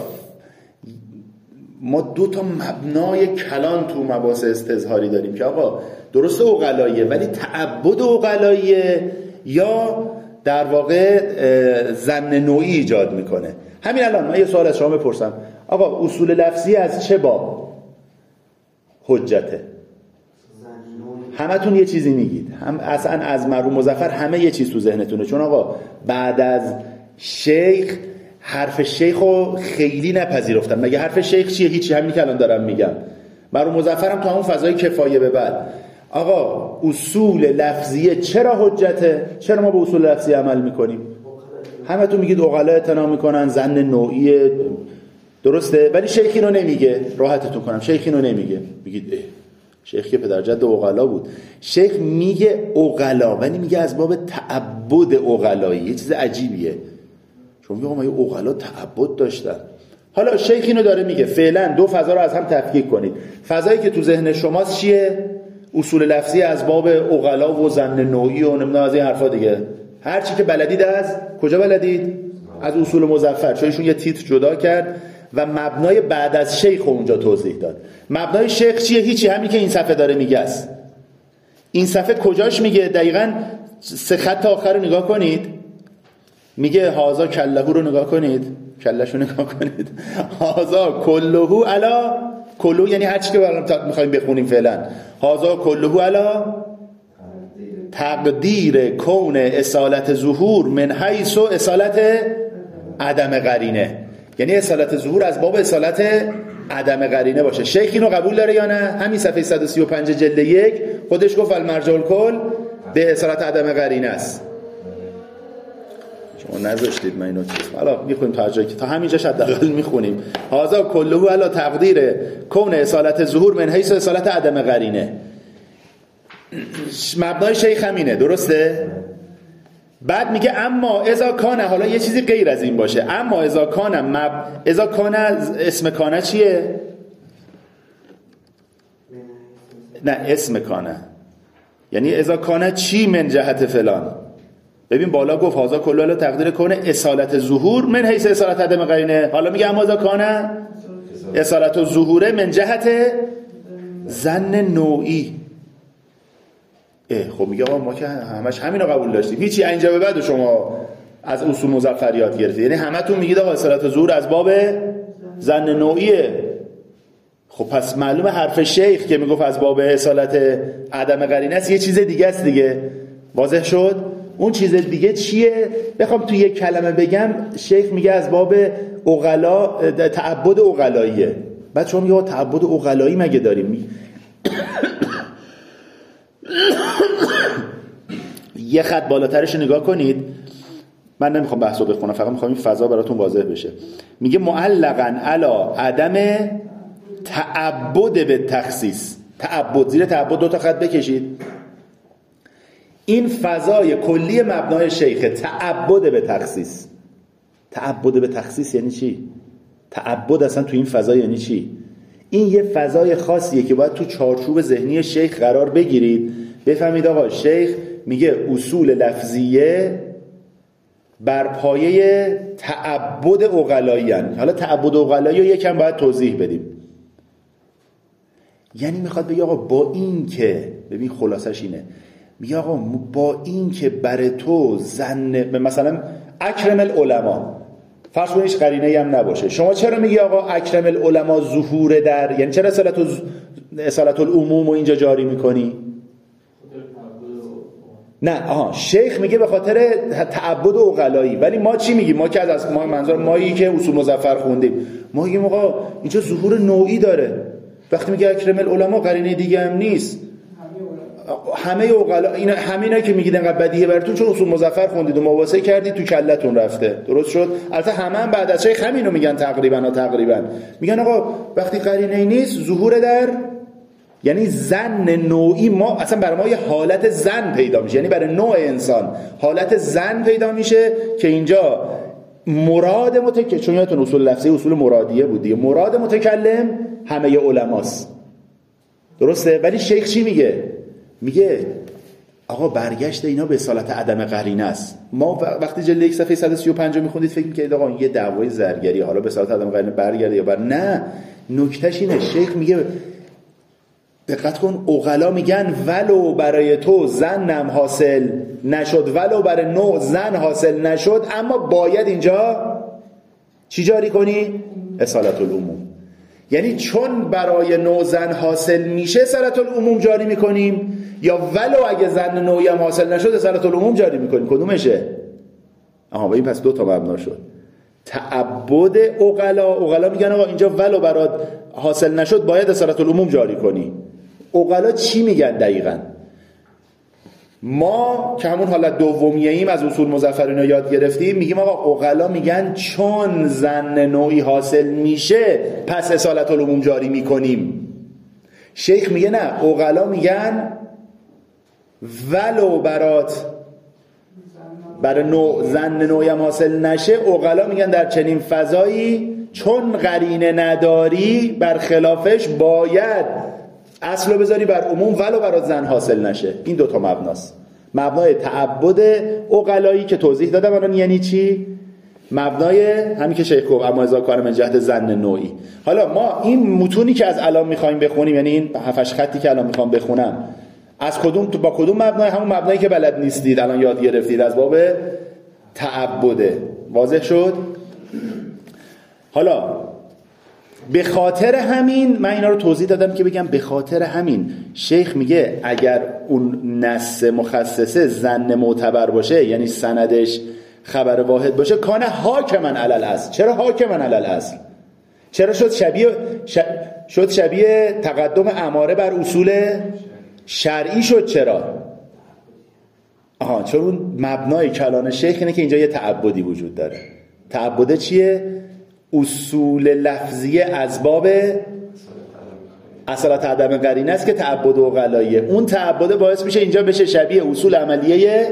ما 2 تا مبنای کلان تو مباحث استظهاری داریم که آقا درست عقلاییه ولی تعبد عقلاییه یا در واقع ظن نوعی ایجاد میکنه. همین الان من یه سوال از شما بپرسم، آقا اصول لفظی از چه باب حجته؟ همتون یه چیزی میگید، هم اصلا از مرحوم مظفر همه یه چیز تو ذهنتونه، چون آقا بعد از شیخ حرف شیخو خیلی نپذیرفتن. مگه حرف شیخ چیه؟ هیچی، همین که الان دارم میگم. مرحوم مظفرم تو همون فضای کفایه به بعد آقا اصول لفظیه چرا حجته؟ چرا ما به اصول لفظی عمل میکنیم؟ همتون میگید عقلا اعتنا میکنن، ظن نوعی، درسته؟ ولی شیخ اینو نمیگه. راحتتون کنم شیخ اینو نمیگه. میگید شیخ که پدر جد عقلا بود. شیخ میگه عقلا ولی میگه از باب تعبد عقلایی. یه چیز عجیبیه، چون میگه ما یه عقلا تعبد داشتن. حالا شیخ اینو داره میگه فعلا 2 فضا رو از هم تفکیک کنید. فضایی که تو ذهن شماست چیه؟ اصول لفظی از باب عقلا و ظن نوعی و نمیدونم از این حرفا دیگه. هر چی که بلدید از کجا بلدید؟ از اصول مظفر. چون ایشون یه تیتر جدا کرد و مبنای بعد از شیخ اونجا توضیح داد. مبنای شیخ چیه؟ هیچی، همین که این صفحه داره میگه است. این صفحه کجاش میگه؟ دقیقاً 3 خط آخر رو نگاه کنید. میگه هازا کلهو رو نگاه کنید، کلهشو نگاه کنید. هازا کلهو علا، کلهو یعنی هر چی که برام میخوایم بخونیم فعلا. هازا کلهو علا تقدیر کون اصالت ظهور من حیث و اصالت عدم قرینه. یعنی اصالت ظهور از باب اصالت عدم قرینه باشه. شیخ اینو قبول داره یا نه؟ همین صفحه 135 جلد 1 خودش گفت المرجع الکل به اصالت عدم قرینه است. شما نذاشتید من اینو چیز. حالا میخونیم تا جایی که تا همینجاش حداقل میخونیم. هذا کله علی تقدیر کون اصالت ظهور من حیث اصالت عدم قرینه. مبنای شیخ همینه، درسته؟ بعد میگه اما اذا کان، حالا یه چیزی غیر از این باشه. اما اذا کان اذا کان اسم کانه چیه؟ نه اسم کانه یعنی اذا کانه چی من جهت فلان. ببین بالا گفت هازا کلال تقدیر کنه اصالت ظهور من حیث اصالت عدم قرینه. حالا میگه اما اذا کانه اصالت ظهوره من جهت ظن نوعی. خب میگه آقا ما که همش همین رو قبول داشتیم، هیچی اینجا به بعد شما از اصول مظفریات گرفتید. یعنی همتون میگید آقا اصالت ظهور از باب ظن نوعیه. خب پس معلومه حرف شیخ که میگفت از باب اصالت عدم قرینه است یه چیز دیگه است دیگه. واضح شد؟ اون چیز دیگه چیه؟ بخوام تو یک کلمه بگم، شیخ میگه از باب عقلا، تعبد عقلاییه. بعد شما میگه تعبد عقلایی مگه داریم؟ یه خط بالاترش نگاه کنید. من نمیخوام بحثو بخونم، فقط میخوام این فضا براتون واضح بشه. میگه معلقاً علی عدم تعبد به تخصیص. تعبد، زیر تعبد 2 تا خط بکشید. این فضای کلی مبنای شیخه، تعبد به تخصیص. تعبد به تخصیص یعنی چی؟ تعبد اصلا تو این فضا یعنی چی؟ این یه فضای خاصیه که باید تو چارچوب ذهنی شیخ قرار بگیرید. بفهمید آقا شیخ میگه اصول لفظیه بر پایه تعبد عقلایی هن. حالا تعبد عقلایی رو یکم باید توضیح بدیم. یعنی میخواد بگه آقا با این که، ببین خلاصش اینه، میگه آقا با این که بر تو زن مثلا اکرم العلماء، فرض کنید هیچ قرینه‌ای هم نباشه، شما چرا میگی آقا اکرم العلماء ظهور در، یعنی چرا اصالت العموم رو اینجا جاری میکنی؟ نه شیخ میگه به خاطر تعبد عقلایی. ولی ما چی میگیم؟ ما که از ما منظور مایی که اصول مظفر خوندیم، ما میگیم آقا اینجا ظهور نوعی داره. وقتی میگه اکرم العلماء قرینه دیگه هم نیست. همه عقلا اینا همینا که میگید انقدر بدیهه براتون چون اصول مظفر خوندید و مواسطه کردید تو کلتون رفته. درست شد؟ البته هم بعد از شیخ همینو میگن تقریبا میگن آقا وقتی قرینه نیست ظهور در یعنی زن نوعی ما اصلا برای ما یه حالت زن پیدا میشه، یعنی برای نوع انسان حالت زن پیدا میشه که اینجا مراد متکلم، چون یادتون اصول لفظی اصول مرادیه بود دیگه، مراد متکلم همه علماست. درسته؟ ولی شیخ چی میگه؟ میگه آقا برگشت اینا به اصالت عدم قرینه است. ما وقتی جلد 1 صفحه 135 میخوندید فکر میکردید آقا یه دعوای زرگری حالا به اصالت عدم قرینه برگرده یا نه. نکتهش اینه، شیخ میگه دقت کن، عقلا میگن ولو برای تو زنم حاصل نشد، ولو برای نوع زن حاصل نشد، اما باید اینجا چی جاری کنی؟ اصالت العموم. یعنی چون برای نوع زن حاصل میشه اصالت العموم جاری میکنیم، یا ولو اگه زن نوعی هم حاصل نشد اصالت العموم جاری میکنیم. کدومشه؟ با این پس 2 تا مبنا شد. تعبد عقلا میگن آقا اینجا ولو برات حاصل نشد باید اصالت العموم جاری کنی. عقلا چی میگن دقیقاً؟ ما که همون حالت دومیه ایم از اصول مظفر یاد گرفتیم، میگیم آقا عقلا میگن چون زن نوعی حاصل میشه پس اصالت العموم جاری میکنیم. شیخ میگه نه، عقلا میگن ولو برات برای زن نوعی هم حاصل نشه، عقلا میگن در چنین فضایی چون قرینه نداری برخلافش باید اصلو بذاری بر عموم ولو برات زن حاصل نشه. این 2 تا مبناست. مبنای تعبد عقلایی که توضیح دادم الان یعنی چی؟ مبنای همین که شیخ گفت اما اذا کان من جهت زن نوعی. حالا ما این متونی که از الان میخوایم بخونیم، یعنی این 7 خطی که الان میخوام بخونم، از کدوم با کدوم مبنای؟ همون مبنایی که بلد نیستید الان یاد گرفتید از باب تعبده. واضح شد؟ حالا به خاطر همین من اینا رو توضیح دادم که بگم به خاطر همین شیخ میگه اگر اون نص مخصصه زن معتبر باشه، یعنی سندش خبر واحد باشه، کان حاکما علی الاصل. چرا حاکما علی الاصل؟ چرا شد شبیه تقدم اماره بر اصول شرعی شد؟ چرا؟ چون اون مبنای کلام شیخ اینه که اینجا یه تعبدی وجود داره. تعبده چیه؟ اصول لفظیه از باب اصالت عدم قرینه است که تعبد عقلاییه. اون تعبد باعث میشه اینجا بشه شبیه اصول عملیه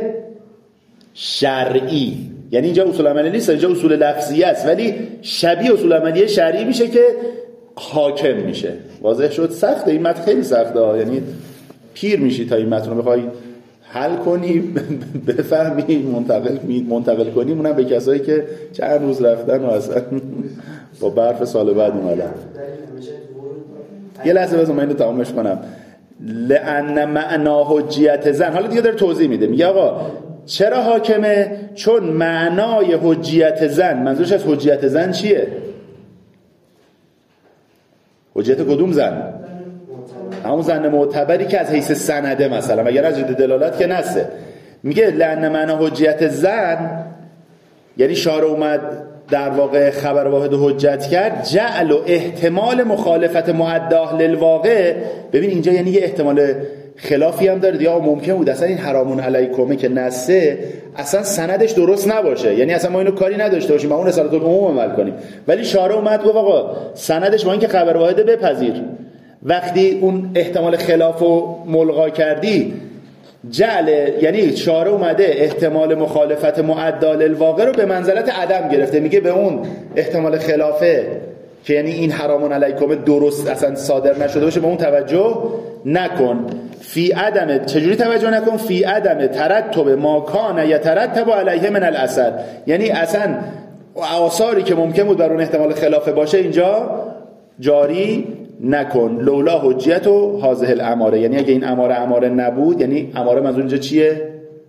شرعی. یعنی اینجا اصول عملیه نیست، اینجا اصول لفظیه است، ولی شبیه اصول عملیه شرعی میشه که حاکم میشه. واضح شد؟ سخته این متن، خیلی سخته، یعنی پیر میشی تا این متن رو بخوای حل کنی، بفهمی، منتقل کنی. اونم به کسایی که چند روز رفتن و اصلا با برف سال بعد اومدن. یه لحظه بذار من اینو تمامش کنم. لأن معنا حجیت زن، حالا دیگه داره توضیح میده، میگه آقا چرا حاکمه؟ چون معنای حجیت زن، منظورش از حجیت زن چیه؟ حجیت کدوم زن؟ همون زن معتبری که از حیث سنده، مثلا اگر از جد دلالت که نسه. میگه لأن معنی حجیت زن، یعنی شارع اومد در واقع خبر واحد حجت کرد، جعل و احتمال مخالفت معداه للواقع. ببین اینجا یعنی یه احتمال خلافی هم داره یا ممکن بود اصلا این حرامون علیکمه که نسه اصلا سندش درست نباشه، یعنی اصلا ما اینو کاری نداشته باشیم، ما اون رسالت العموم عمل کنیم. ولی شارع اومد گفت آقا سندش با این که خبر واحد بپذیر. وقتی اون احتمال خلافو ملغا کردی، جعل، یعنی شارع اومده احتمال مخالفت معدل للواقع رو به منزلت عدم گرفته. میگه به اون احتمال خلافه که یعنی این حرامون علیکم درست اصلا صادر نشده باشه به اون توجه نکن. فی عدم، چجوری توجه نکن؟ فی عدم ترتب ما کان یترتب علیه من الاثر، یعنی اصلا آثاری که ممکن بود بر اون احتمال خلافه باشه اینجا جاری نکن. لولا حجیت و هذه الاماره، یعنی اگه این اماره نبود، یعنی اماره منظور اینجا چیه؟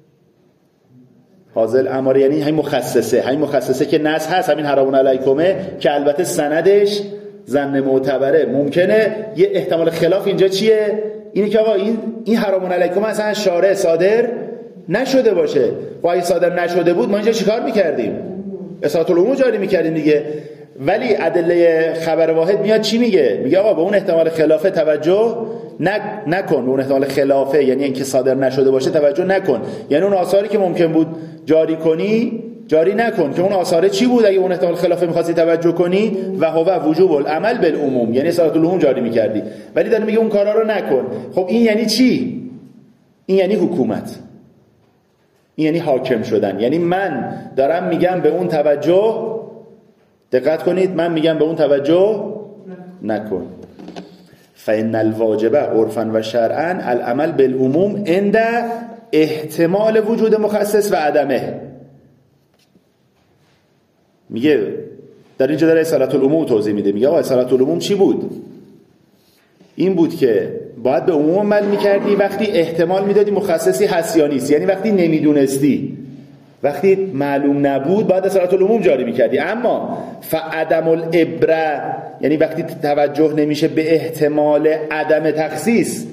هذه الاماره یعنی همین مخصصه که نص هست، همین حرامون علیکمه که البته سندش زن معتبره. ممکنه یه احتمال خلاف اینجا چیه؟ اینه که آقا این حرامون علیکمه اصلا شارع صادر نشده باشه. و اگه صادر نشده بود ما اینجا چیکار میکردیم؟ اصالت العموم جاری میکردیم دیگه. ولی ادله خبر واحد میاد چی میگه؟ میگه آقا به اون احتمال خلافه توجه نکن، به اون احتمال خلافه یعنی اینکه صادر نشده باشه توجه نکن، یعنی اون آثاری که ممکن بود جاری کنی جاری نکن که اون آثار چی بود اگه اون احتمال خلافه می‌خواستی توجه کنی و هو وجوب العمل بالعموم، یعنی صلاة العموم جاری می‌کردی، ولی داره میگه اون کارا رو نکن. خب این یعنی چی؟ این یعنی حکومت، این یعنی حاکم شدن، یعنی من دارم میگم به اون توجه، دقت کنید، من میگم به اون توجه نکن. فإن الواجب عرفا و شرعا العمل بالعموم عند احتمال وجود مخصص و عدمه. میگه در اینجا داره صلاة العموم توضیح میده، میگه آقا صلاة العموم چی بود؟ این بود که باید به عموم عمل میکردی وقتی احتمال میدادی مخصصی هست یا نیست، یعنی وقتی نمیدونستی، وقتی معلوم نبود باید صلاة العموم جاری میکردی. اما فعدم العبره یعنی وقتی توجه نمیشه به احتمال عدم تخصیص،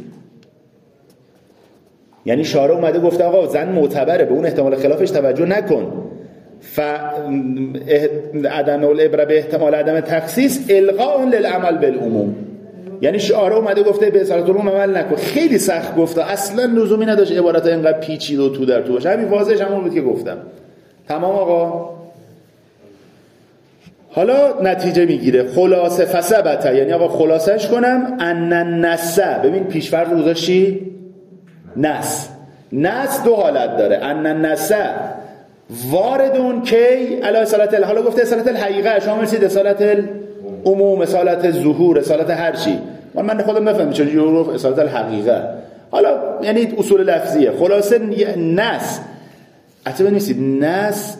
یعنی شارع اومده گفته آقا زن معتبره، به اون احتمال خلافش توجه نکن، عدم العبره به احتمال عدم تخصیص الغاء للعمل بالعموم، یعنی شارع اومده گفته به صلاة العموم عمل نکن. خیلی سخت گفته، اصلا لزومی نداشت عبارت اینقدر پیچیده و تو در تو باشه، همین واضحش همون بود که گفتم. تمام آقا. حالا نتیجه میگیره خلاصه فثبت، یعنی آقا خلاصش کنم ان النص، ببین پیش‌فرض رو گذاشتی نص دو حالت داره، ان النص واردون کی علی صلاة، حالا گفته صلاة الحقیقه، شما میرسید صلاة العموم، صلاة ظهور، صلاة هر چی، من خودم نفهمم چجوری رو صلاة الحقیقه، حالا یعنی اصول لفظیه. خلاصه نص اصلا نیستید نص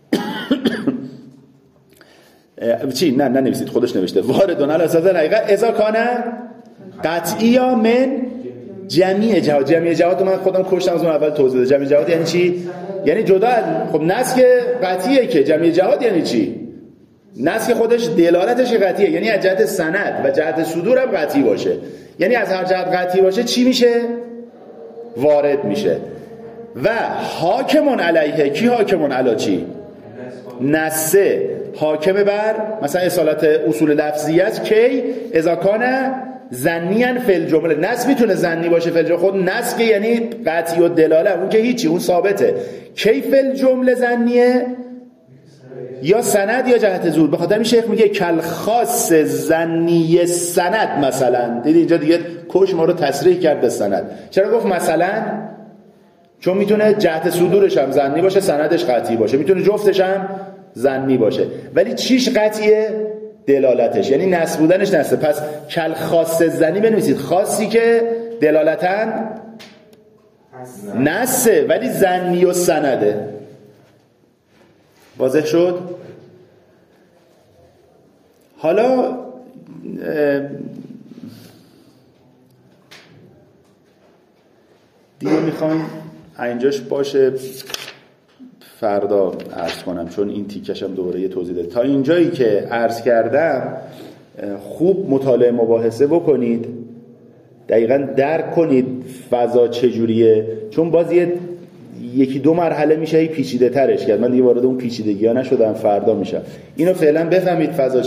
چی نه نویسید، خودش نوشته واردون علی صلاة الحقیقه اذا کان قطعی من جمعی جهات. جمعی جهات من خودم کشتم از اون اول توضیح دادم. جمعی جهات یعنی چی؟ یعنی جدا. خب نص که قطعیه، که جمعی جهات یعنی چی؟ نص که خودش دلالتش قطعیه، یعنی از جهت سند و جهت صدور هم قطعی باشه، یعنی از هر جهت قطعی باشه چی میشه؟ وارد میشه. و حاکمون علیه، کی حاکمون علی چی؟ نصه حاکم بر مثلا اصالت اصول لفظی است کی اذا کان ظنیاً فی الجمله. نص میتونه ظنی باشه فی الجمله، خود نص که یعنی قطعی و دلاله، اون که هیچی، اون ثابته. کی فی الجمله ظنیه؟ یا سند یا جهت زور. به خاطر این شیخ میگه کل خاص ظنی سند مثلا. دیدی اینجا دیگه کش ما رو تصریح کرد به سند. چرا گفت مثلا؟ چون میتونه جهت صدورش هم ظنی باشه، سندش قطعی باشه، میتونه جفتش هم ظنی باشه، ولی چیش قطعیه؟ دلالتش، یعنی نص بودنش نصه. پس کل خاص ظنی بنویسید، خاصی که دلالتاً نصه ولی ظنی و سنده. واضح شد؟ حالا دیگه میخوایم اینجاش باشه، فردا عرض کنم، چون این تیکشم دوباره یه توضیح داره. تا اینجایی که عرض کردم خوب مطالعه مباحثه بکنید، دقیقاً درک کنید فضا چجوریه، چون باز یکی دو مرحله میشه پیچیده ترش کرد. من دیگه وارد اون پیچیدگی ها نشدم، فردا میشم. اینو فعلا بفهمید فضا